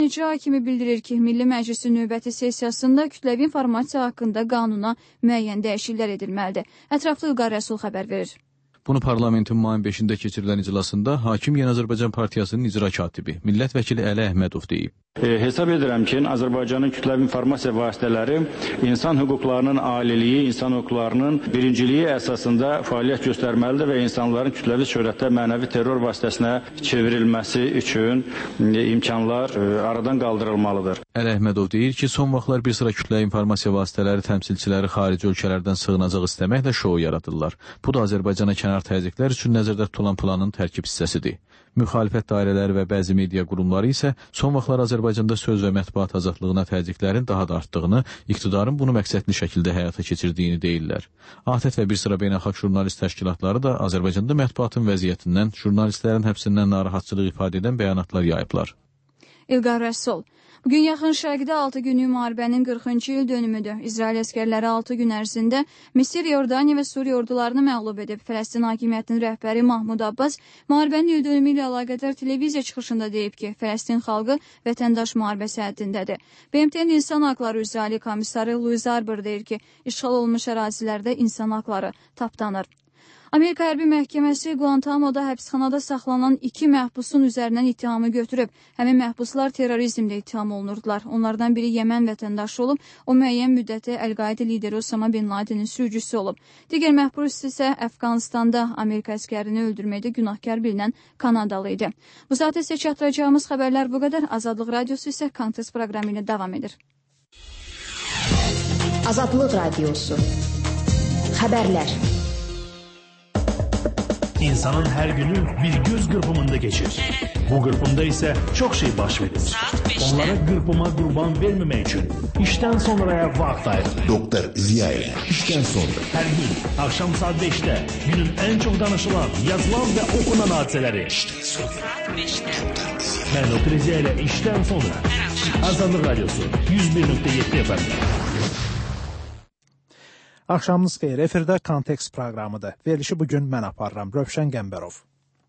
icra hakimi bildirir ki, Milli Məclisin növbəti sessiyasında kütləvi informasiya haqqında qanuna müəyyən dəyişikliklər edilməlidir. Ətraflı İlqar Rəsul xəbər verir. Bunu parlamentin mayın 5-də keçirilən iclasında Hakim Yeni Azərbaycan Partiyasının icra katibi, millət vəkili Əli Əhmədov deyib. Hesab edirəm ki, Azərbaycanın kütləvi informasiya vasitələri insan hüquqlarının aliliyi, insan hüquqlarının birinciliyi əsasında fəaliyyət göstərməlidir və insanların kütləvi surətdə mənəvi terror vasitəsinə çevrilməsi üçün imkanlar aradan qaldırılmalıdır. Əli Əhmədov deyir ki, son vaxtlar bir sıra kütləvi informasiya vasitələri təmsilçiləri xarici ölkələrdən sığınacaq istəməklə şou yaradırlar. Bu da Azərbaycana kənar təzyiqlər üçün nəzərdə tutulan planın tərkib hissəsidir. Müxalifət dairələri və bəzi media qurumları isə son vaxtlar Azərbaycanda söz və mətbuat azadlığına təzyiqlərin daha da artdığını, iqtidarın bunu məqsədli şəkildə həyata keçirdiyini deyirlər. ATƏT və bir sıra beynəlxalq jurnalist təşkilatları da Azərbaycanda mətbuatın vəziyyətindən, jurnalistlərin həbsindən narahatçılıq ifadə edən bəyanatlar yayıblar. İlqar Rəsul. Bugün Yaxın Şərqdə 6 günlük müharibənin 40-cı il dönümüdür. İsrail əskərləri 6 gün ərzində Misir, Yordaniya və Suriya ordularını məğlub edib. Fələstin hakimiyyətinin rəhbəri Mahmud Abbas müharibənin il dönümü ilə əlaqədar televiziya çıxışında deyib ki, Fələstin xalqı vətəndaş müharibəsi həddindədir. BMT-nin İnsan Haqları üzrə Ali komissarı Louis Arbour deyir ki, işğal olunmuş ərazilərdə insan haqları tapdanır. Amerika Hərbi Məhkəməsi Guantamoda həbsxanada saxlanan 2 məhbusun üzərindən ittihamı götürüb. Həmin məhbuslar terrorizmdə ittiham olunurdular. Onlardan biri Yəmən vətəndaşı olub, o müəyyən müddətə Əl-Qaida lideri Osama Bin Ladenin sürücüsü olub. Digər məhbus isə Əfqanistanda Amerika əskərini öldürməkdə günahkar bilinən Kanadalı idi. Bu saat isə çatdıracağımız xəbərlər bu qədər. Azadlıq Radiosu isə Kontes proqramı ilə davam edir. Azadlıq Radiosu. Xəbərlər. İnsanın hər günü bir göz qırpımında keçir. Bu qırpımda isə çox şey baş verir. Onlara qırpıma qurban verməmək üçün işdən sonraya vaxt ayırır. Doktor Ziya ilə işdən sonra. Hər gün axşam saat 5-də günün ən çox danışılan, yazılan və okunan hadisələri. Mən Doktor Ziya ilə işdən sonra. Azadlıq Radiosu 101.7 FM. Axşamınız xeyir, efirdə Kontekst proqramıdır. Verilişi bugün mən aparıram, Rövşən Qəmbərov.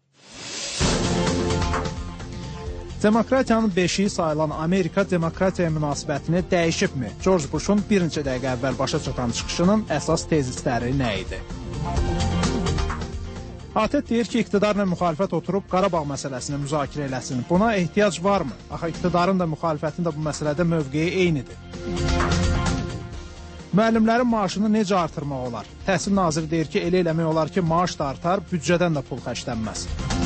Demokratiyanın beşiği sayılan Amerika demokratiyaya münasibətini dəyişibmi? George Bush'un bir neçə dəqiqə əvvəl başa çatan çıxışının əsas tezisləri nə idi? ATƏT deyir ki, iqtidarla müxalifət oturub Qarabağ məsələsini müzakirə eləsin. Buna ehtiyac varmı? Axı iqtidarın da müxalifətin də bu məsələdə mövqeyi eynidir. Müəllimlərin maaşını necə artırmaq olar? Təhsil naziri deyir ki, elə eləmək olar ki, maaş da artar, büdcədən də pul xərclənməz.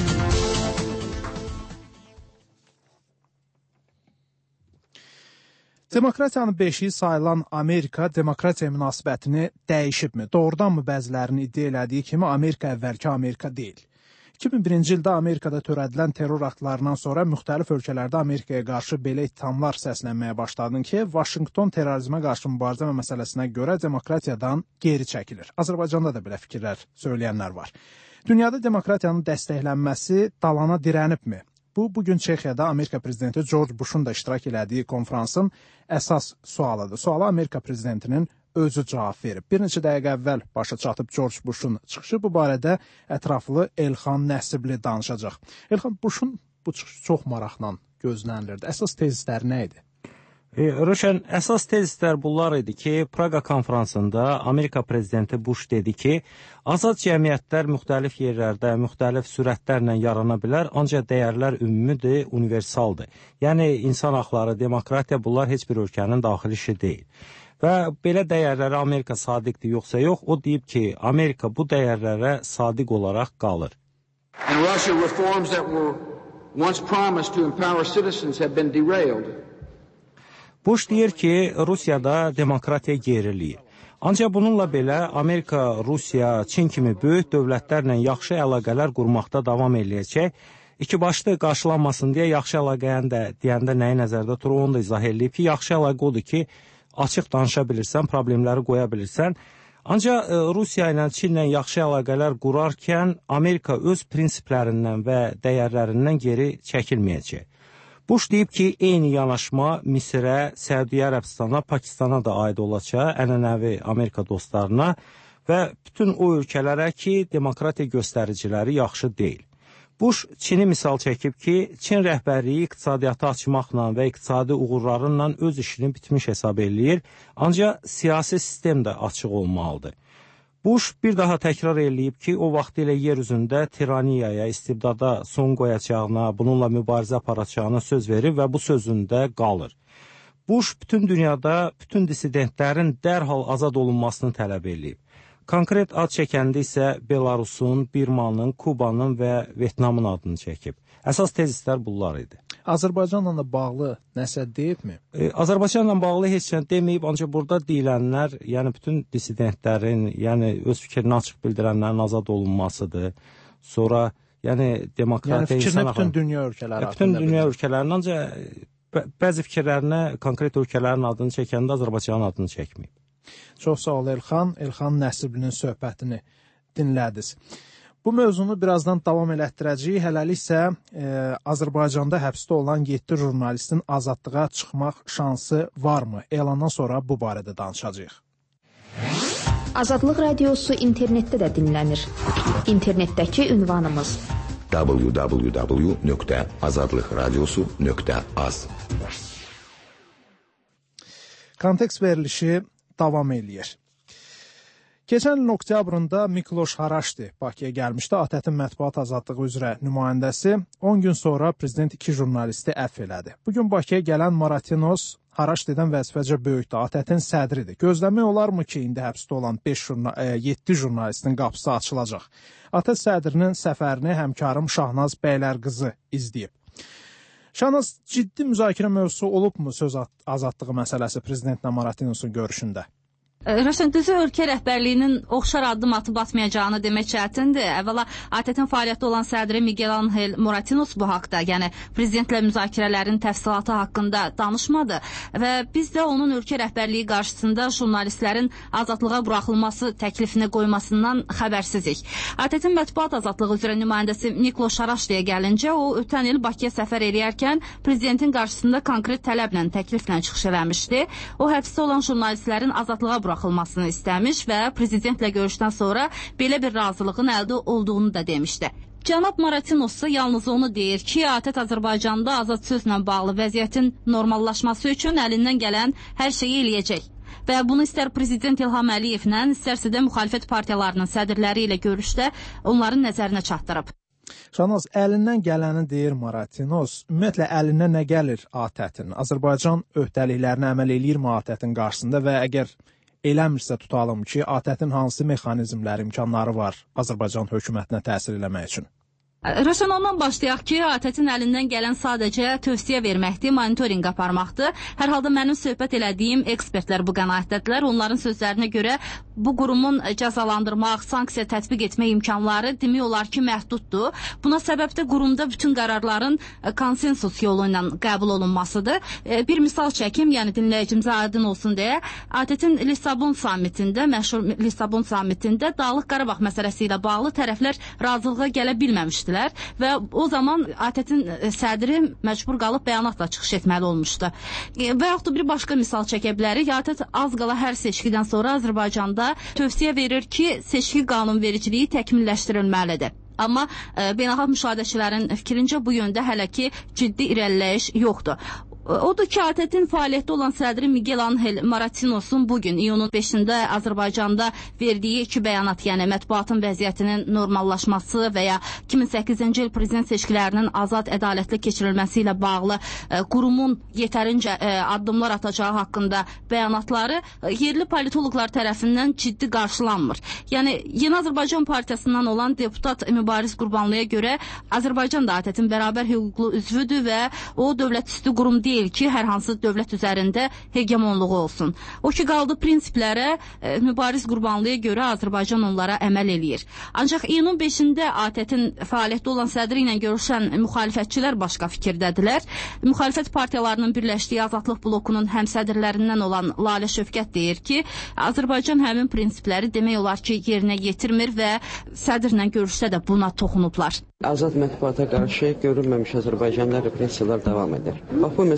Demokratiyanın beşiği sayılan Amerika demokratiya münasibətini dəyişibmi? Doğrudanmı bəzilərinin iddia elədiyi kimi Amerika əvvəlki Amerika deyil? 2001-ci ildə Amerikada törədilən terror aktlarından sonra müxtəlif ölkələrdə Amerikaya qarşı belə ittihamlar səslənməyə başladın ki, Vaşinqton terrorizmə qarşı mübarizə məsələsinə görə demokratiyadan geri çəkilir. Azərbaycanda da belə fikirlər söyləyənlər var. Dünyada demokratiyanın dəstəklənməsi dalana dirənibmi? Bugün Çexiyada Amerika prezidenti George Bush'un da iştirak elədiyi konferansın əsas sualıdır. Suala Amerika prezidentinin özü cavab verib. Bir neçə dəqiqə əvvəl başa çatıb George Bush'un çıxışı bu barədə ətraflı Elxan Nəsibli danışacaq. Elxan, Bush'un bu çıxışı çox maraqla gözlənilirdi. Əsas tezisləri nə idi? Röşən, əsas tezislər bunlar idi ki, Praqa konferansında Amerika prezidenti Bush dedi ki, azad cəmiyyətlər müxtəlif yerlərdə, müxtəlif sürətlərlə yarana bilər, ancaq dəyərlər ümumidir, universaldır. Yəni, insan haqları, demokratiya bunlar heç bir ölkənin daxili işi deyil. Və belə dəyərlərə Amerika sadiqdir yoxsa yox, o deyib ki, Amerika bu dəyərlərə sadiq olaraq qalır. And Russia reforms that were once promised to empower citizens have been derailed. Bush deyir ki, Rusiyada demokratiya geriliyir. Ancaq bununla belə Amerika, Rusiya, Çin kimi böyük dövlətlərlə yaxşı əlaqələr qurmaqda davam eləyəcək. İki başlı qarşılanmasın deyə yaxşı əlaqəni də deyəndə nəyi nəzərdə turur, onu da izah eləyib ki, yaxşı əlaqə odur ki, açıq danışa bilirsən, problemləri qoya bilirsən. Ancaq Rusiya ilə, Çinlə yaxşı əlaqələr qurarkən Amerika öz prinsiplərindən və dəyərlərindən geri çəkilməyəcək. Bush deyib ki, eyni yanaşma Misirə, Səudiyyə Ərəbistana, Pakistana da aid olacaq, ənənəvi Amerika dostlarına və bütün o ölkələrə ki, demokratiya göstəriciləri yaxşı deyil. Bush Çini misal çəkib ki, Çin rəhbərliyi iqtisadiyyatı açmaqla və iqtisadi uğurlarla öz işini bitmiş hesab eləyir, ancaq siyasi sistem də açıq olmalıdır. Bush bir daha təkrar eləyib ki, o vaxt ilə yer üzündə tiraniyaya, istibdada son qoyacağına, bununla mübarizə aparacağına söz verir və bu sözündə qalır. Bush bütün dünyada bütün dissidentlərin dərhal azad olunmasını tələb eləyib. Konkret ad çəkəndə isə Belarusun, Birmanın, Kubanın və Vyetnamın adını çəkib. Əsas tezislər bunlar idi. Azərbaycanla da bağlı nəsə deyibmi? Azərbaycanla bağlı heç nə deməyib, ancaq burada deyilənlər, yəni bütün dissidentlərin, yəni öz fikrini açıq bildirənlərin azad olunmasıdır. Sonra, yəni demokratiya... Yəni fikrinə bütün dünya ölkələri bütün dünya ölkələrinin, ancaq bəzi fikirlərinə konkret ölkələrin adını çəkəndə Azərbaycanın adını çəkməyib. Çox sağ ol Elxan. Elxan Nəsiblinin söhbətini dinlədiniz. Bu mövzunu birazdan davam elətdirəcəyik. Hələlik isə Azərbaycanda həbsdə olan 7 jurnalistin azadlığa çıxmaq şansı varmı? Elandan sonra bu barədə danışacağıq. Azadlıq Radiosu internetdə də dinlənir. İnternetdəki ünvanımız www.azadlıqradiosu.az. Kontekst verilişi davam eləyir. Keçən ilin oktyabrında Mikloş Haraşdi Bakıya gəlmişdi. ATƏT-in mətbuat azadlığı üzrə nümayəndəsi 10 gün sonra prezident 2 jurnalisti əfv elədi. Bugün Bakıya gələn Maratinos Haraşdidən vəzifəcə böyükdür. ATƏT-in sədridir. Gözləmək olarmı ki, indi həbsdə olan 7 jurnalistin qapısı açılacaq? ATƏT sədrinin səfərini həmkarım Şahnaz Bəylərqızı izləyib. Şahnaz, ciddi müzakirə mövzusu olubmu söz azadlığı məsələsi prezidentlə Maratinos'un görüşündə? Rəşən, düzü ölkə rəhbərliyinin oxşar addım atıb atmayacağını demək çətindir. Əvvəla ATƏT-in fəaliyyətdə olan sədri Miguel Angel Moratinos bu haqda, yəni prezidentlə müzakirələrin təfsilatı haqqında danışmadı və biz də onun ölkə rəhbərliyi qarşısında jurnalistlərin azadlığa buraxılması təklifini qoymasından xəbərsizik. ATƏT-in mətbuat azadlığı üzrə nümayəndəsi Mikloş Haraşdiyə gəlincə, o ötən il Bakıya səfər edərkən prezidentin qarşısında konkret tələblə, təkliflə çıxış eləmişdi. O həbsdə olan jurnalistlərin azadlığa buraxılmasını istəmiş və prezidentlə görüşdən sonra belə bir razılığın əldə olduğunu da demişdi. Cənab Maratinos yalnız onu deyir ki, ATƏT Azərbaycanda azad sözlə bağlı vəziyyətin normallaşması üçün əlindən gələn hər şeyi eləyəcək. Və bunu istər prezident İlham Əliyevlə, istərsə də müxalifət partiyalarının sədrləri ilə görüşdə onların nəzərinə çatdırıb. Şahnaz, əlindən gələni deyir Maratinos. Ümumiyyətlə, əlindən nə gəlir ATƏT-in? Azərbaycan öhdəliklərinə əməl eləyirmi ATƏT-in qarşısında və əgər eləmirsə tutalım ki, ATƏT-in hansı mexanizmləri, imkanları var Azərbaycan hökumətinə təsir eləmək üçün? Rəşən, ondan başlayaq ki, ATƏT-in əlindən gələn sadəcə tövsiyə verməkdir, monitorinq aparmaqdır. Hər halda mənim söhbət elədiyim ekspertlər bu qənaətdədirlər. Onların sözlərinə görə bu qurumun cəzalandırmaq, sanksiya tətbiq etmək imkanları demək olar ki, məhduddur. Buna səbəb də qurumda bütün qərarların konsensus yolu ilə qəbul olunmasıdır. Bir misal çəkim, yəni dinləyicimizə aydın olsun deyə, ATƏT-in Lissabon sammitində, məşhur Lissabon sammitində Dağlıq Qarabağ məsələsi ilə bağlı tərəflər razılığa gələ bilməmişdir. Və o zaman ATƏT-in sədri məcbur qalıb bəyanatla çıxış etməli olmuşdu. Və yaxud da bir başqa misal çəkə bilərik. ATƏT az qala hər seçkidən sonra Azərbaycanda tövsiyə verir ki, seçki qanunvericiliyi təkmilləşdirilməlidir. Amma beynəlxalq müşahidəçilərin fikrincə bu yöndə hələ ki ciddi irəliləyiş yoxdur. Odur ki, ATƏT-in fəaliyyətdə olan sədri Miguel Angel Maratinos'un bugün iyunun 5-də Azərbaycanda verdiyi 2 bəyanat, yəni mətbuatın vəziyyətinin normallaşması və ya 2008-ci il prezident seçkilərinin azad, ədalətli keçirilməsi ilə bağlı qurumun yetərincə addımlar atacağı haqqında bəyanatları yerli politoloqlar tərəfindən ciddi qarşılanmır. Yəni, Yeni Azərbaycan Partiyasından olan deputat Mübariz Qurbanlıya görə Azərbaycan da ATƏT-in bərabər hüquqlu üzvüdür və o dövlət üstü qurum deyil ki, hər hansı dövlət üzərində hegemonluğu olsun. O ki, qaldı prinsiplərə, Mübariz Qurbanlıya görə Azərbaycan onlara əməl eləyir. Ancaq iyunun 5-də ATƏT-in fəaliyyətdə olan sədri ilə görüşən müxalifətçilər başqa fikirdədirlər. Müxalifət partiyalarının birləşdiyi Azadlıq blokunun həmsədrlərindən olan Lalə Şövkət deyir ki, Azərbaycan həmin prinsipləri demək olar ki, yerinə yetirmir və sədrlə görüşdə də buna toxunublar. Azad mətbuata qarşı görülməmiş Azərbaycanlı repressiyalar davam edir. Bax, bu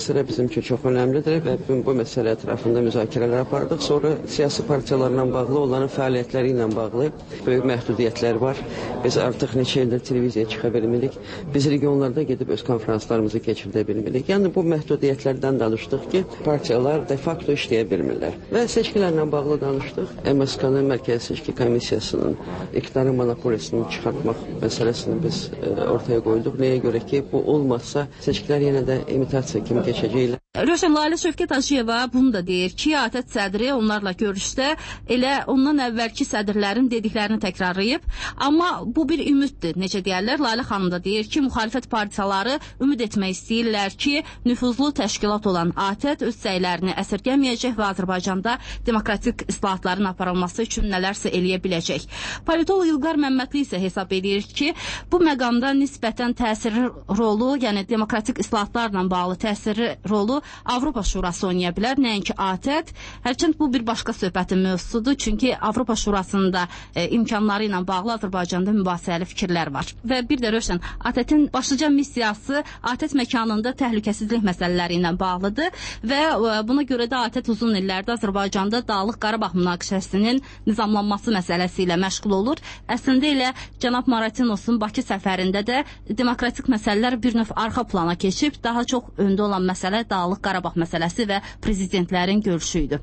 məsələ bizim üçün çox önəmlidir və bu məsələ ətrafında müzakirələr apardıq. Sonra siyasi partiyalarla bağlı, onların fəaliyyətləri ilə bağlı böyük məhdudiyyətlər var. Biz artıq neçə ildir televiziyaya çıxa bilmirik. Biz regionlarda gedib öz konferanslarımızı keçirdə bilmirik. Yəni bu məhdudiyyətlərdən danışdıq ki, partiyalar de facto işləyə bilmirlər. Və seçkilərlə bağlı danışdıq. MSK-nın Mərkəzi Seçki Komissiyasının iqtidarın monopolisini çıxartmaq məsələsini biz ortaya qoyduq. Nəyə görə ki, bu olmazsa seçkilər yenə də imitasiya kimi keçəcəklər. Rövşən, Lalə Şövkət Hacıyeva bunu da deyir ki, ATƏT sədri onlarla görüşdə elə ondan əvvəlki sədrlərin dediklərini təkrarlayıb. Amma bu bir ümiddir, necə deyərlər. Lalə xanım da deyir ki, müxalifət partiyaları ümid etmək istəyirlər ki, nüfuzlu təşkilat olan ATƏT öz səylərini əsirgəməyəcək və Azərbaycanda demokratik islahatların aparılması üçün nələrsə eləyə biləcək. Politolog İlqar Məmmədli isə hesab edir ki, bu məqamda nisbətən təsirli rolu, yəni demokratik islahatlarla bağlı təsirli rolu Avropa Şurası oynaya bilər, nəinki ATƏT. Hərçənd bu bir başqa söhbətin mövzusudur, çünki Avropa Şurasında imkanları ilə bağlı Azərbaycanda mübahisəli fikirlər var. Və bir də Rövşən, ATƏT-in başlıca missiyası ATƏT məkanında təhlükəsizlik məsələləri ilə bağlıdır və buna görə də ATƏT uzun illərdə Azərbaycanda Dağlıq Qarabağ münaqişəsinin nizamlanması məsələsi ilə məşğul olur. Əslində elə cənab Maratinos'un Bakı səfərində də demokratik məsələlər bir növ arxa plana keçib, daha çox öndə olan məsələ Dağlıq Qarabağ məsələsi və prezidentlərin görüşü idi.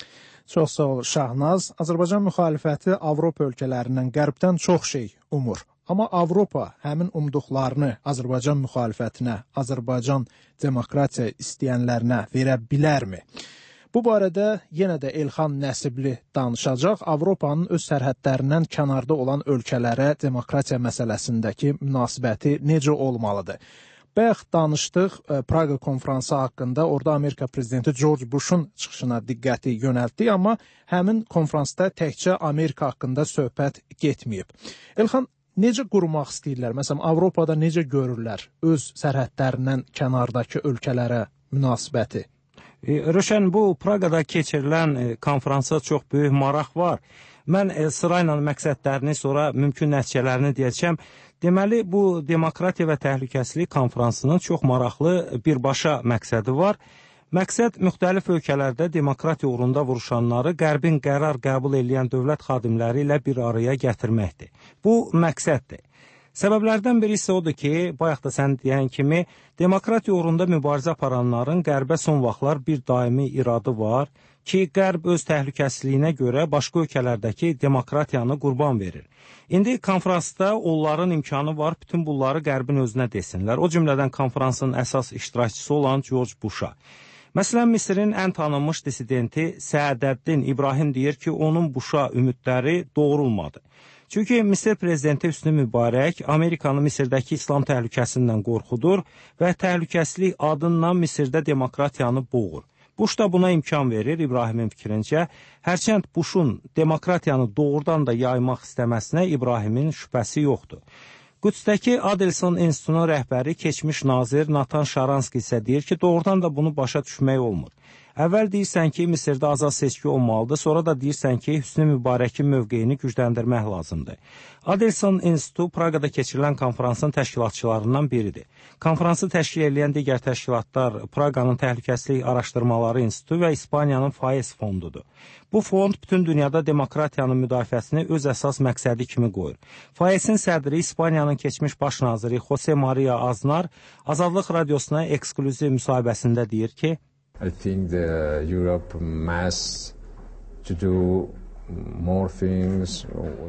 Çox sağ ol Şahnaz. Azərbaycan müxalifəti Avropa ölkələrindən qərbdən çox şey umur. Amma Avropa həmin umduqlarını Azərbaycan müxalifətinə, Azərbaycan demokratiya istəyənlərinə verə bilərmi? Bu barədə yenə də Elxan Nəsibli danışacaq. Avropanın öz sərhədlərindən kənarda olan ölkələrə demokratiya məsələsindəki münasibəti necə olmalıdır? Bayaq danışdıq Praqa konfransı haqqında. Orada Amerika prezidenti George Bush'un çıxışına diqqəti yönəltdik, amma həmin konfransda təkcə Amerika haqqında söhbət getməyib. Elxan, necə qurmaq istəyirlər? Məsələn, Avropada necə görürlər öz sərhədlərindən kənardakı ölkələrə münasibəti? Rövşən, bu Praqada keçirilən konfransa çox böyük maraq var. Mən sırayla məqsədlərini, sonra mümkün nəticələrini deyəcəm. Deməli, bu demokratiya və təhlükəsizlik konfransının çox maraqlı birbaşa məqsədi var. Məqsəd müxtəlif ölkələrdə demokratiya uğrunda vuruşanları Qərbin qərar qəbul edən dövlət xadimləri ilə bir araya gətirməkdir. Bu məqsəddir. Səbəblərdən biri isə odur ki, bayaq da sən deyən kimi, demokratiya uğrunda mübarizə aparanların Qərbə son vaxtlar bir daimi iradı var ki, Qərb öz təhlükəsizliyinə görə başqa ölkələrdəki demokratiyanı qurban verir. İndi konferansda onların imkanı var bütün bunları Qərbin özünə desinlər. O cümlədən konferansın əsas iştirakçısı olan George Bush'a. Məsələn, Misirin ən tanınmış dissidenti Səadəddin İbrahim deyir ki, onun Bush'a ümidləri doğrulmadı. Çünki Misir prezidenti Hüsnü Mübarək Amerikanı Misirdəki İslam təhlükəsindən qorxudur və təhlükəsizlik adından Misirdə demokratiyanı boğur. Bush da buna imkan verir İbrahimin fikrincə. Hərçənd Bush'un demokratiyanı doğrudan da yaymaq istəməsinə İbrahimin şübhəsi yoxdur. Qüdsdəki Adelson İnstitutunun rəhbəri keçmiş nazir Natan Şaranski isə deyir ki, doğrudan da bunu başa düşmək olmur. Əvvəl deyirsən ki, Misirdə azad seçki olmalıdır, sonra da deyirsən ki, Hüsnü Mübarəkin mövqeyini gücləndirmək lazımdır. Adelson İnstitutu Praqada keçirilən konferansın təşkilatçılarından biridir. Konferansı təşkil edən digər təşkilatlar Praqanın Təhlükəsizlik Araşdırmaları İnstitutu və İspaniyanın FAES fondudur. Bu fond bütün dünyada demokratiyanın müdafiəsini öz əsas məqsədi kimi qoyur. FAES-in sədri İspaniyanın keçmiş baş naziri Jose Maria Aznar Azadlıq Radiosuna eksklüziv müsahibəsində deyir ki, I think that Europe must to do more things.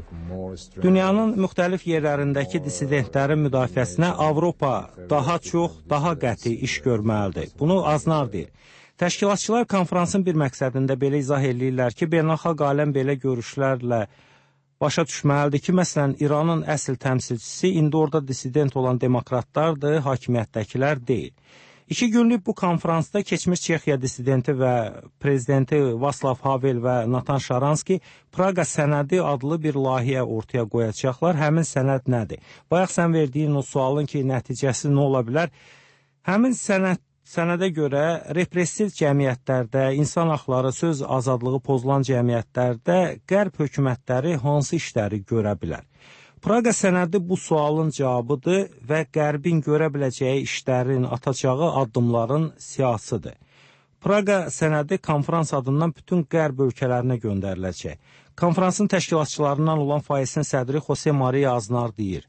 Dünyanın müxtəlif yerlərindəki dissidentlərin müdafiəsinə Avropa daha çox, daha qəti iş görməlidir. Bunu Aznar deyir. Təşkilatçılar konferansın bir məqsədində belə izah edirlər ki, beynəlxalq aləm belə görüşlərlə başa düşməlidir ki, məsələn, İranın əsl təmsilçisi indi orada dissident olan demokratlardır, hakimiyyətdəkilər deyil. 2 günlük bu konferansda keçmiş Çexiya dissidenti və prezidenti Václav Havel və Natan Şaranski Praqa sənədi adlı bir layihə ortaya qoyacaqlar. Həmin sənəd nədir? Bayaq sən verdiyin o sualın ki, nəticəsi nə ola bilər? Həmin sənədə görə repressiv cəmiyyətlərdə, insan haqları, söz azadlığı pozulan cəmiyyətlərdə Qərb hökumətləri hansı işləri görə bilər? Praqa sənədi bu sualın cavabıdır və Qərbin görə biləcəyi işlərin, atacağı addımların siyasıdır. Praqa sənədi konferans adından bütün Qərb ölkələrinə göndəriləcək. Konferansın təşkilatçılarından olan Faisin sədri Jose Maria Aznar deyir.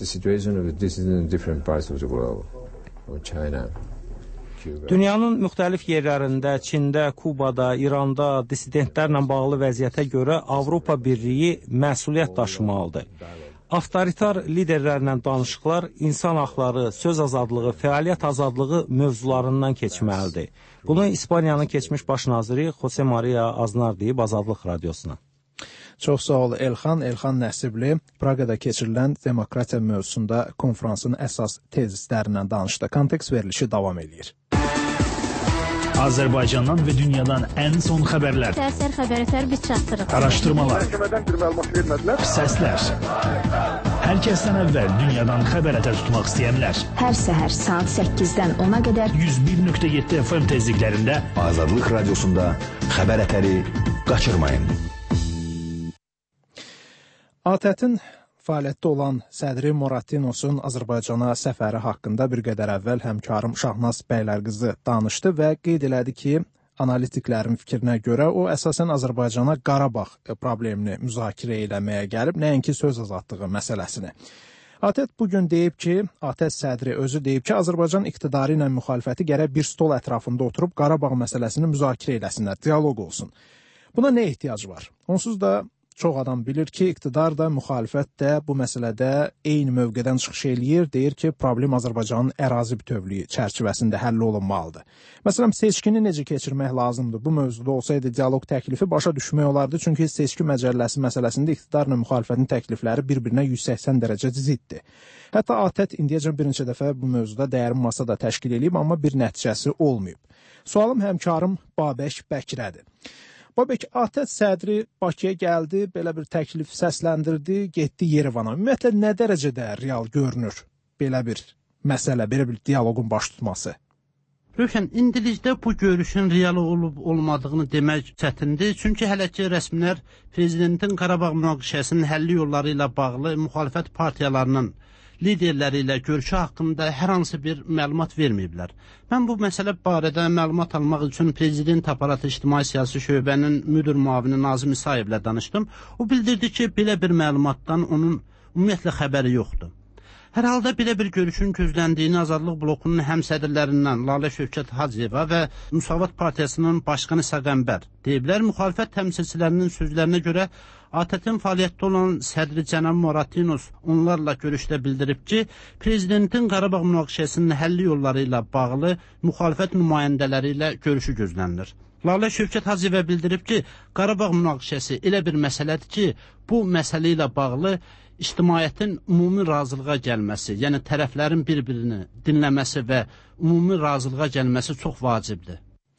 Dünyanın müxtəlif yerlərində, Çində, Kubada, İranda dissidentlərlə bağlı vəziyyətə görə Avropa Birliyi məsuliyyət daşımalıdır. Avtoritar liderlərlə danışıqlar insan haqları, söz azadlığı, fəaliyyət azadlığı mövzularından keçməlidir. Bunu İspaniyanın keçmiş baş naziri Jose Maria Aznar deyib Azadlıq Radiosuna. Çox sağ ol Elxan. Elxan Nəsibli Praqada keçirilən demokratiya mövzusunda konferansın əsas tezislərindən danışdı. Kontekst verilişi davam edir. Azərbaycandan və dünyadan ən son xəbərlər. Səhər xəbərlər biz çatdırırıq. Araşdırmalar. Səslər. Hər kəsdən əvvəl dünyadan xəbər ətər tutmaq istəyənlər. Hər səhər saat 8-dən 10-a qədər 101.7 FM tezliklərində Azadlıq Radiosunda xəbər ətəri qaçırmayın. ATƏT-in fəaliyyətdə olan sədri Moratinos'un Azərbaycana səfəri haqqında bir qədər əvvəl həmkarım Şahnaz Bəylərqızı danışdı və qeyd elədi ki, analitiklərin fikrinə görə o əsasən Azərbaycana Qarabağ problemini müzakirə eləməyə gəlib, nəinki söz azadlığı məsələsini. ATƏT bugün deyib ki, ATƏT sədri özü deyib ki, Azərbaycan iqtidarı ilə müxalifəti gərək bir stol ətrafında oturub Qarabağ məsələsini müzakirə eləsinlər, dialoq olsun. Buna nə ehtiyac var? Onsuz da çox adam bilir ki, iqtidar da, müxalifət də bu məsələdə eyni mövqedən çıxış eləyir, deyir ki, problem Azərbaycanın ərazi bütövlüyü çərçivəsində həll olunmalıdır. Məsələn, seçkini necə keçirmək lazımdır? Bu mövzuda olsaydı dialoq təklifi başa düşmək olardı, çünki seçki məcəlləsi məsələsində iqtidarla müxalifətin təklifləri bir-birinə 180 dərəcə ziddir. Hətta ATƏT indiyəcən birinci dəfə bu mövzuda dərin masa da təşkil edib, amma bir nəticəsi olmayıb. Sualım həmkarım Babək Bəkirədir. Babək, ATƏT sədri Bakıya gəldi, belə bir təklif səsləndirdi, getdi Yerevana. Ümumiyyətlə, nə dərəcədə real görünür belə bir məsələ, belə bir dialoqun baş tutması? Rövşən, indilikdə bu görüşün real olub-olmadığını demək çətindir. Çünki hələ ki rəsmilər prezidentin Qarabağ münaqişəsinin həlli yolları ilə bağlı müxalifət partiyalarının liderləri ilə görüşü haqqında hər hansı bir məlumat verməyiblər. Mən bu məsələ barədə məlumat almaq üçün Prezident Aparatı İctimai Siyasi Şöbənin müdür müavini Nazım İsayevlə danışdım. O bildirdi ki, belə bir məlumatdan onun ümumiyyətlə xəbəri yoxdur. Hər halda belə bir görüşün gözləndiyini Azadlıq blokunun həmsədrlərindən Lalə Şövkət Hacıyeva və Müsavat Partiyasının başqanı Səqəmbər deyiblər. Müxalifət təmsilçilərinin sözlərinə görə ATƏT-in fəaliyyətdə olan sədri cənab Moratinos onlarla görüşdə bildirib ki, prezidentin Qarabağ münaqişəsinin həlli yolları ilə bağlı müxalifət nümayəndələri ilə görüşü gözlənilir. Lalə Şövkət Hacıyeva bildirib ki, Qarabağ münaqişəsi elə bir məsələdir ki, bu məsələ ilə bağlı ictimaiyyətin ümumi razılığa gəlməsi, yəni tərəflərin bir-birini dinləməsi və ümumi razılığa gəlməsi çox vacibdir.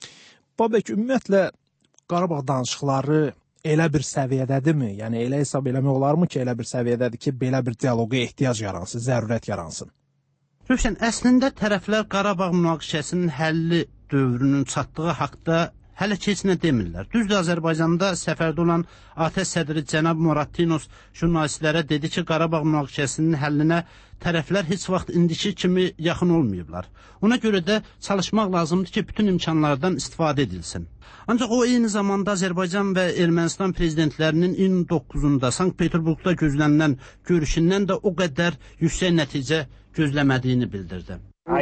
Babək, ümumiyyətlə Qarabağ danışıqları elə bir səviyyədədirmi? Yəni elə hesab eləmək olarmı ki, elə bir səviyyədədir ki, belə bir dialoqa ehtiyac yaransın, zərurət yaransın? Rövşən, əslində tərəflər Qarabağ münaqişəsinin həlli dövrünün çatdığı haqda hələ ki heç nə demirlər. Düzdür, Azərbaycanda səfərdə olan ATƏT sədri cənab Moratinos jurnalistlərə dedi ki, Qarabağ münaqişəsinin həllinə tərəflər heç vaxt indiki kimi yaxın olmayıblar. Ona görə də çalışmaq lazımdır ki, bütün imkanlardan istifadə edilsin. Ancaq o eyni zamanda Azərbaycan və Ermənistan prezidentlərinin iyunun 9-unda Sankt-Peterburqda gözlənilən görüşündən də o qədər yüksək nəticə gözləmədiyini bildirdi.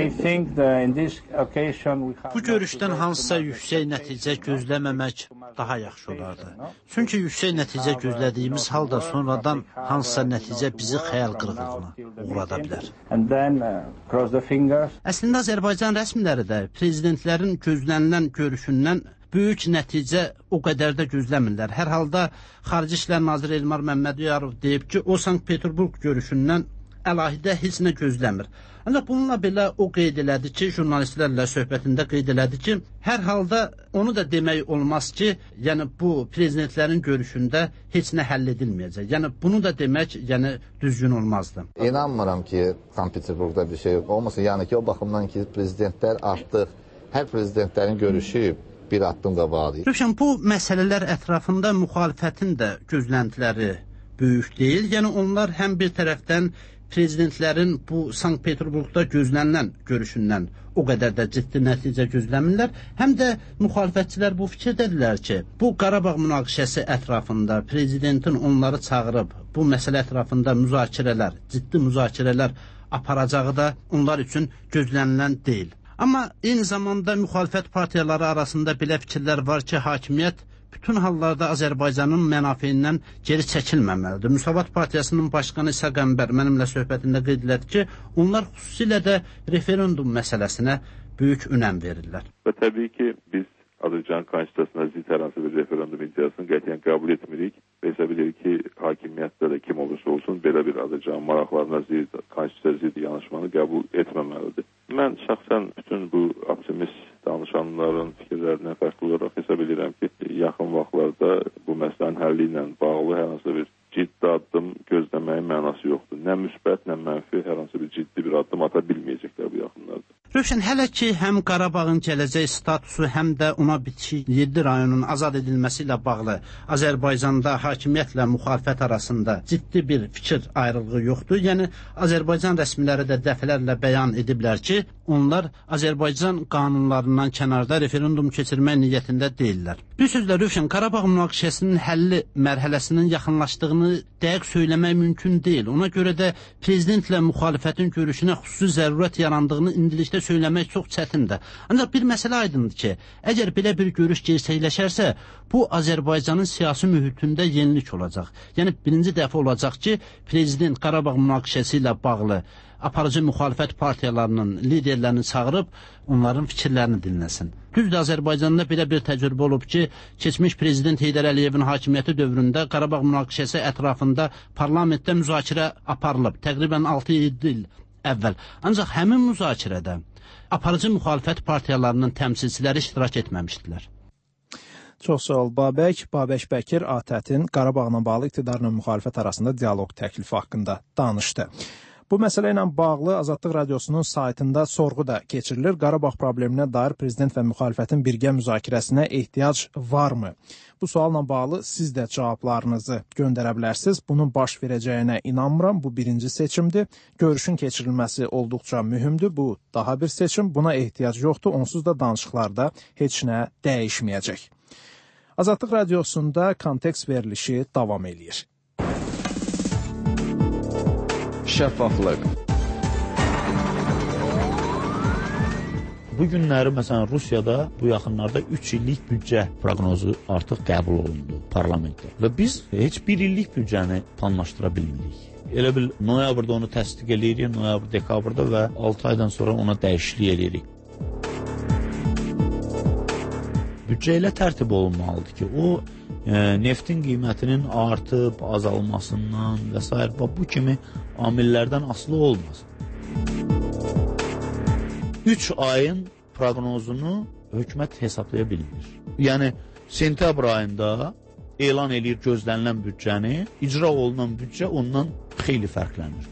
Bu görüşdən hansısa yüksək nəticə gözləməmək daha yaxşı olardı. Çünki yüksək nəticə gözlədiyimiz halda sonradan hansısa nəticə bizi xəyal qırıqlığına uğrada bilər. Əslində Azərbaycan rəsmiləri də prezidentlərin gözlənilən görüşündən böyük nəticə o qədər də gözləmirlər. Hər halda Xarici İşlər Naziri Elmar Məmmədiyarov deyib ki, o Sankt-Peterburq görüşündən əlahidə heç nə gözləmir. Ancaq bununla belə o qeyd elədi ki, jurnalistlərlə söhbətində qeyd elədi ki, hər halda onu da demək olmaz ki, yəni bu prezidentlərin görüşündə heç nə həll edilməyəcək. Yəni bunu da demək, yəni düzgün olmazdı. İnanmıram ki, Sankt-Peterburqda bir şey olmasın. Yəni ki, o baxımdan ki, prezidentlər artıq hər prezidentlərin görüşü bir addım qabaqlayır. Rövşən, bu məsələlər ətrafında müxalifətin də gözləntiləri böyük deyil. Yəni onlar həm bir tərəfdən prezidentlərin bu Sankt-Peterburqda gözlənilən görüşündən o qədər də ciddi nəticə gözləmirlər. Həm də müxalifətçilər bu fikirdədirlər ki, bu Qarabağ münaqişəsi ətrafında prezidentin onları çağırıb bu məsələ ətrafında müzakirələr, ciddi müzakirələr aparacağı da onlar üçün gözlənilən deyil. Amma eyni zamanda müxalifət partiyaları arasında belə fikirlər var ki, hakimiyyət bütün hallarda Azərbaycanın mənafiyindən geri çəkilməməlidir. Müsavat Partiyasının başqanı İsa Qəmbər mənimlə söhbətində qeyd elədi ki, onlar xüsusilə də referendum məsələsinə böyük önəm verirlər. Və təbii ki, biz Azərbaycan konstitusiyasına zidd hər hansı bir referendum iddiasını qətiyyən qəbul etmirik və hesab edirik ki, hakimiyyətdə də kim olursa olsun belə bir Azərbaycan maraqlarına zidd, konstitusiyaya zidd yanaşmanı qəbul etməməlidir. Mən şəxsən bütün bu optimist danışanların fikirlərindən fərqli olaraq hesab edirəm ki, yaxın vaxtlarda bu məsələnin həlli ilə bağlı hər hansı bir ciddi addım gözləməyin mənası yoxdur. Nə müsbət, nə mənfi hər hansı bir ciddi bir addım ata bilməyəcəklər bu yaxınlarda. Rövşən, hələ ki, həm Qarabağın gələcək statusu, həm də ona bitişik 7 rayonun azad edilməsi ilə bağlı Azərbaycanda hakimiyyətlə müxalifət arasında ciddi bir fikir ayrılığı yoxdur. Yəni, Azərbaycan rəsmiləri də dəfələrlə bəyan ediblər ki, onlar Azərbaycan qanunlarından kənarda referendum keçirmək niyyətində deyirlər. Bir sözlə, Rövşən, Qarabağ münaqişəsinin həlli mərhələsinin yaxınlaşdığını dəqiq söyləmək mümkün deyil. Ona görə də prezidentlə müxalifətin görüşünə xüsusi zərurət yarandığını indilikdə söyləmək çox çətindir. Ancaq bir məsələ aydındır ki, əgər belə bir görüş gerçəkləşərsə, bu Azərbaycanın siyasi mühitində yenilik olacaq. Yəni, birinci dəfə olacaq ki, prezident Qarabağ münaqişəsi ilə bağlı aparıcı müxalifət partiyalarının liderlərini çağırıb, onların fikirlərini dinləsin. Düzdür, Azərbaycanda belə bir təcrübə olub ki, keçmiş prezident Heydər Əliyevin hakimiyyəti dövründə Qarabağ münaqişəsi ətrafında parlamentdə müzakirə aparılıb, təqribən 6-7 il əvvəl. Ancaq həmin müzakirədə aparıcı müxalifət partiyalarının təmsilçiləri iştirak etməmişdilər. Çox sağ ol, Babək. Babək Bəkir ATƏT-in Qarabağla bağlı iqtidarla müxalifət arasında dialoq təklifi haqqında danışdı. Bu məsələ ilə bağlı Azadlıq Radiosunun saytında sorğu da keçirilir. Qarabağ probleminə dair prezident və müxalifətin birgə müzakirəsinə ehtiyac varmı? Bu sualla bağlı siz də cavablarınızı göndərə bilərsiniz. Bunun baş verəcəyinə inanmıram. Bu birinci seçimdir. Görüşün keçirilməsi olduqca mühümdür. Bu daha bir seçim. Buna ehtiyac yoxdur. Onsuz da danışıqlarda heç nə dəyişməyəcək. Azadlıq Radiosunda kontekst verilişi davam eləyir. Şəffaflıq. Bu günləri, məsələn, Rusiyada bu yaxınlarda 3 illik büdcə proqnozu artıq qəbul olundu parlamentdə. Və biz heç 1 illik büdcəni planlaşdıra bilmirik. Elə bil noyabrda onu təsdiq edirik, noyabr, dekabrda və 6 aydan sonra ona dəyişiklik edirik. Büdcə ilə tərtib olunmalıdır ki, o neftin qiymətinin artıb, azalmasından və s. bu kimi amillərdən asılı olmasın. 3 ayın proqnozunu hökumət hesablaya bilmir. Yəni, sentyabr ayında elan edir gözlənilən büdcəni, icra olunan büdcə ondan xeyli fərqlənir.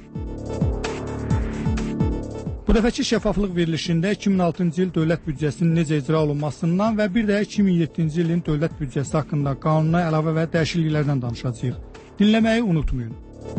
Bu dəfəki şəffaflıq verilişində 2006-cı il dövlət büdcəsinin necə icra olunmasından və bir də 2007-ci ilin dövlət büdcəsi haqqında qanuna əlavə və dəyişikliklərdən danışacağıq. Dinləməyi unutmayın.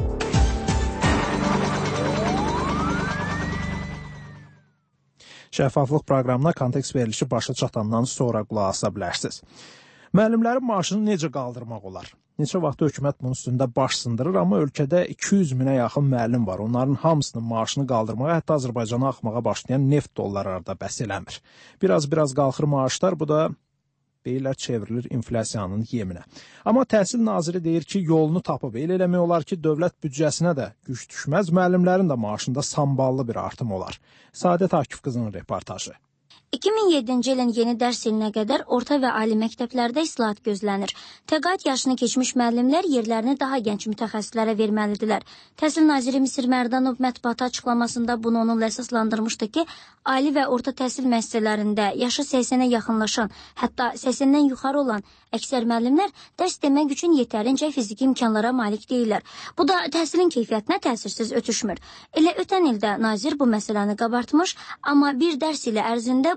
Şəffaflıq proqramına kontekst verilişi başa çatandan sonra qulaq asa bilərsiniz. Müəllimlərin maaşını necə qaldırmaq olar? Neçə vaxt hökumət bunun üstündə baş sındırır, amma ölkədə 200 minə yaxın müəllim var. Onların hamısının maaşını qaldırmağa, hətta Azərbaycana axmağa başlayan neft dolları da bəs eləmir. Biraz qalxır maaşlar, bu da deyirlər çevrilir inflasiyanın yeminə. Amma Təhsil Naziri deyir ki, yolunu tapıb. El eləmək olar ki, dövlət büdcəsinə də güc düşməz, müəllimlərin də maaşında samballı bir artım olar. Sadət Akif qızının reportajı. 2007-ci ilin yeni dərs ilinə qədər orta və ali məktəblərdə islahat gözlənir. Təqaüd yaşını keçmiş müəllimlər yerlərini daha gənc mütəxəssislərə verməlidirlər. Təhsil naziri Misir Mərdanov mətbuata açıqlamasında bunu onunla əsaslandırmışdı ki, ali və orta təhsil müəssisələrində yaşı 80-ə yaxınlaşan, hətta 80-dən yuxarı olan əksər müəllimlər dərs demək üçün yetərincə fiziki imkanlara malik deyirlər. Bu da təhsilin keyfiyyətinə təsirsiz ötüşmür. Elə ötən ildə nazir bu məsələni qabartmış, amma bir dərs ili ərzində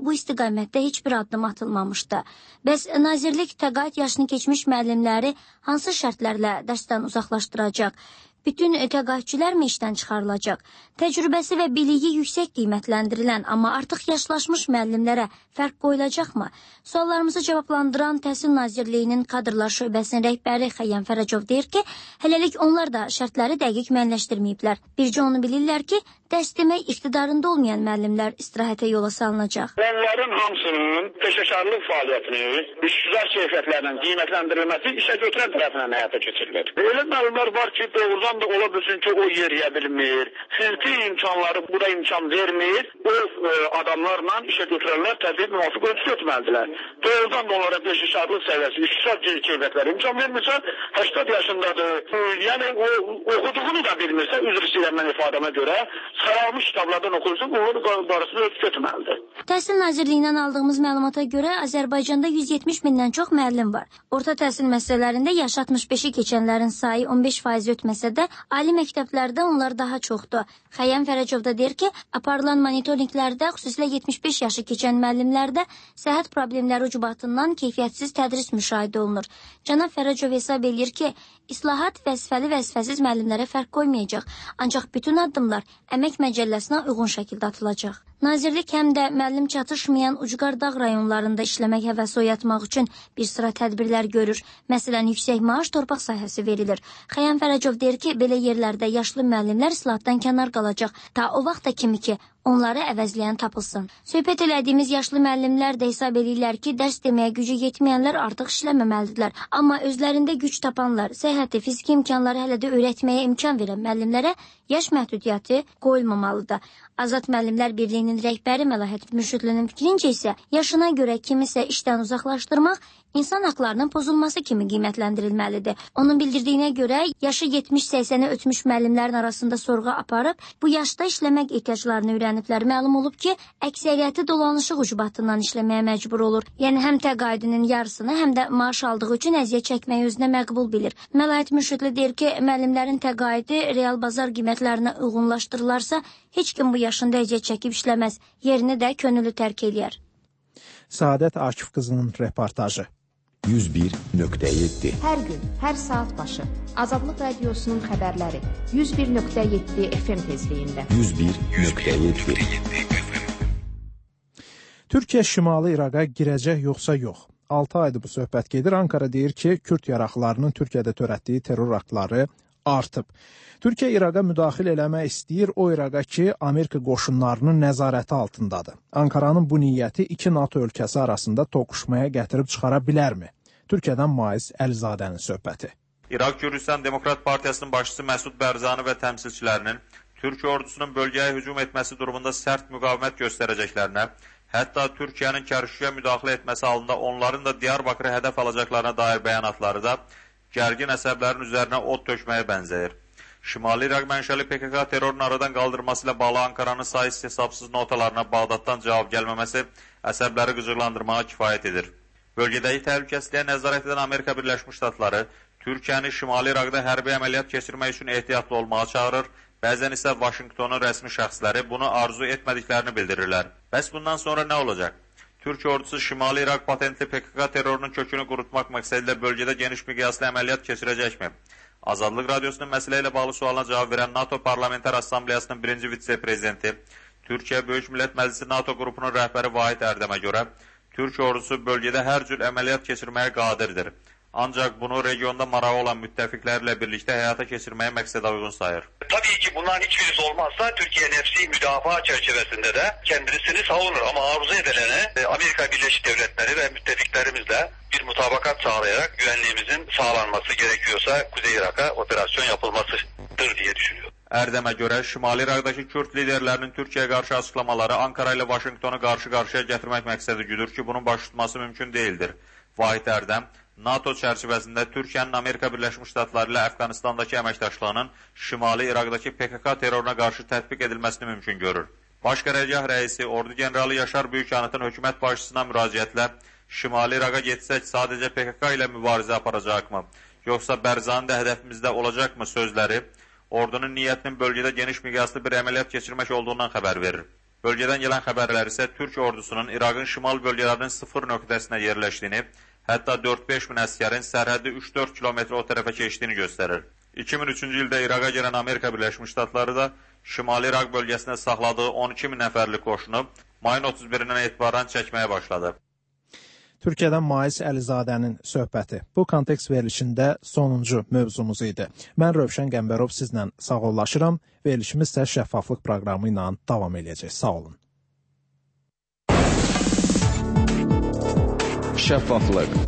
bu istiqamətdə heç bir addım atılmamışdı. Bəs nazirlik təqaüd yaşını keçmiş müəllimləri hansı şərtlərlə dərsdən uzaqlaşdıracaq? Bütün təqaüdçülərmi işdən çıxarılacaq? Təcrübəsi və biliyi yüksək qiymətləndirilən, amma artıq yaşlaşmış müəllimlərə fərq qoyulacaqmı? Suallarımızı cavablandıran Təhsil Nazirliyinin Kadrlar Şöbəsinin rəhbəri Xəyyəm Fərəcov deyir ki, hələlik onlar da şərtləri dəqiq müəyyənləşdirməyiblər. Bircə onu bilirlər ki, dərs demək iqtidarında olmayan müəllimlər istirahətə yola salınacaq. Onların hamısının peşəkarlıq fəaliyyətini, işgüzar keyfiyyətlərlə qiymətləndirilməsi işə götürən tərəfindən həyata keçirilir. Elə müəllimlər var ki, doğrudan da ola bilsin ki, o yeriyə bilmir, xilqi imkanları buna imkan vermir, o adamlarla işə götürənlər təbii müvafiq ölçü götürməlidirlər. Doğrudan da onlara peşəkarlıq səviyyəsi, işgüzar keyfiyyətləri imkan vermirsə, 80 yaşındadır, yəni o oxuduğunu da bilmirsə, üzr istəyirəm mən ifadəmə görə, saralmış kitablardan oxuyursa, bunun barəsində ölçü götürməlidir. Təhsil Nazirliyindən aldığımız məlumata görə Azərbaycanda 170 mindən çox müəllim var. Orta təhsil müəssisələrində yaş 65-i keçənlərin sayı 15% ötməsə də, ali məktəblərdə onlar daha çoxdur. Xəyyəm Fərəcov da deyir ki, aparılan monitorinqlərdə xüsusilə 75 yaşı keçən müəllimlərdə səhhət problemləri ucbatından keyfiyyətsiz tədris müşahidə olunur. Cənab Fərəcov hesab edir ki, islahat vəzifəli vəzifəsiz müəllimlərə fərq qoymayacaq, ancaq bütün addımlar əmək məcəlləsinə uyğun şəkildə atılacaq. Nazirlik həm də müəllim çatışmayan ucqar dağ rayonlarında işləmək həvəsi oyatmaq üçün bir sıra tədbirlər görür. Məsələn, yüksək maaş torpaq sahəsi verilir. Xəyyəm Fərəcov deyir ki, belə yerlərdə yaşlı müəllimlər islahatdan kənar qalacaq. Ta o vaxta kimi ki, onları əvəzləyən tapılsın. Söhbət elədiyimiz yaşlı müəllimlər də hesab edirlər ki, dərs deməyə gücü yetməyənlər artıq işləməməlidirlər. Amma özlərində güc tapanlar, səhhəti, fiziki imkanları hələ də öyrətməyə imkan verən müəllimlərə yaş məhdudiyyəti qoyulmamalıdır. Azad Müəllimlər Birliyinin rəhbəri Məlahət Mürşidlinin fikrincə isə yaşına görə kimisə işdən uzaqlaşdırmaq insan haqlarının pozulması kimi qiymətləndirilməlidir. Onun bildirdiyinə görə yaşı 70-80-i ötmüş müəllimlərin arasında sorğu aparıb, bu yaşda işləmək ehtiyaclarını öyrəniblər. Məlum olub ki, əksəriyyəti dolanışıq ucbatından işləməyə məcbur olur. Yəni həm təqaüdünün yarısını, həm də maaş aldığı üçün əziyyət çəkməyi özünə məqbul bilir. Məlahət Mürşidli deyir ki, müəllimlərin təqaüdü real bazar qiymətlərinə uyğunlaşdırılarsa, heç kim bu yaşında əziyyət çəkib işləməz, yerini də könüllü tərk eləyər. Səadət Akif qızının reportajı. 101.7 Hər gün, hər saat başı Azadlıq Radiosunun xəbərləri 101.7 FM tezliyində. 101.7 Türkiyə Şimali İraqa girəcək yoxsa yox? 6 aydır bu söhbət gedir. Ankara deyir ki, Kürd yaraqlarının Türkiyədə törətdiyi terror aktları artıb. Türkiyə İraqa müdaxilə eləmək istəyir, o İraqa ki, Amerika qoşunlarının nəzarəti altındadır. Ankaranın bu niyyəti iki NATO ölkəsi arasında toqquşmaya gətirib çıxara bilərmi? Türkiyədən Maiz Əlizadənin söhbəti. İraq Kürdistan Demokrat Partiyasının başçısı Məsud Bərzani və təmsilçilərinin Türkiyə ordusunun bölgəyə hücum etməsi durumunda sərt müqavimət göstərəcəklərinə, hətta Türkiyənin Kərkükə müdaxilə etməsi halında onların da Diyarbakırı hədəf alacaqlarına dair bəyanatları da gərgin əsəblərin üzərinə od tökməyə bənzəyir. Şimali İraq mənşəli PKK terrorun aradan qaldırması ilə bağlı Ankaranın sayısız hesabsız notalarına Bağdaddan cavab gəlməməsi əsəbləri qıcıqlandırmağa kifayət edir. Bölgədəki təhlükəsizliyə nəzarət edən Amerika Birləşmiş Ştatları Türkiyəni Şimali İraqda hərbi əməliyyat keçirmək üçün ehtiyatlı olmağa çağırır, bəzən isə Vaşinqtonun rəsmi şəxsləri bunu arzu etmədiklərini bildirirlər. Bəs bundan sonra nə olacaq? Türkiyə ordusu Şimali İraq patentli PKK terrorunun kökünü qurutmaq məqsədilə bölgədə geniş miqyaslı əməliyyat keçirəcəkmi? Azadlıq Radiosunun məsələ ilə bağlı sualına cavab verən NATO Parlamenter Assambleyasının birinci vitse-prezidenti, Türkiyə Böyük Millət Məclisi NATO qrupunun rəhbəri Vahid Ərdəmə görə, Türkiyə ordusu bölgədə hər cür əməliyyat keçirməyə qadirdir. Ancaq bunu regionda marağı olan müttəfiqlərlə birlikdə həyata keçirməyə məqsədə uyğun sayır. Tabii ki bunların hiçbirisi olmazsa Türkiye nefsi müdafaa çerçevesinde de kendisini savunur. Ama arzu edilene Amerika Birleşik Devletleri ve müttefiklerimizle bir mutabakat sağlayarak güvenliğimizin sağlanması gerekiyorsa Kuzey Irak'a operasyon yapılmasıdır diye düşünüyorum. Ərdəmə görə Şimali İraqdakı Kürd liderlərinin Türkiyəyə qarşı açıqlamaları Ankara ilə Vaşinqtonu qarşı-qarşıya gətirmək məqsədi güdür ki, bunun baş tutması mümkün deyildir. Vahid Ərdəm, NATO çərçivəsində Türkiyənin Amerika Birləşmiş Ştatları ilə Əfqanistandakı əməkdaşlığının Şimali İraqdakı PKK terroruna qarşı tətbiq edilməsini mümkün görür. Baş qərargah rəisi, ordu generalı Yaşar Büyükanıtın hökumət başçısına müraciətlə Şimali İraqa getsək sadəcə PKK ilə mübarizə aparacaqmı, yoxsa Bərzani də hədəfimizdə olacaqmı sözləri, ordunun niyyətinin bölgədə geniş miqyaslı bir əməliyyat keçirmək olduğundan xəbər verir. Bölgədən gələn xəbərlər isə Türk ordusunun İraqın şimal bölgələrinin 0 nöqtəsinə yerləşdiyini, hətta 4-5 min əskərin sərhəddi 3-4 kilometr o tərəfə keçdiyini göstərir. 2003-cü ildə İraqa gələn Amerika Birləşmiş Ştatları da Şimali İraq bölgəsində saxladığı 12 min nəfərlik qoşunu mayın 31-dən etibarən çəkməyə başladı. Türkiyədən Mais Əlizadənin söhbəti bu kontekst verilişində sonuncu mövzumuz idi. Mən Rövşən Qəmbərov sizlə sağollaşıram. Verilişimiz isə şəffaflıq proqramı ilə davam edəcək. Sağ olun. Şəffaflıq.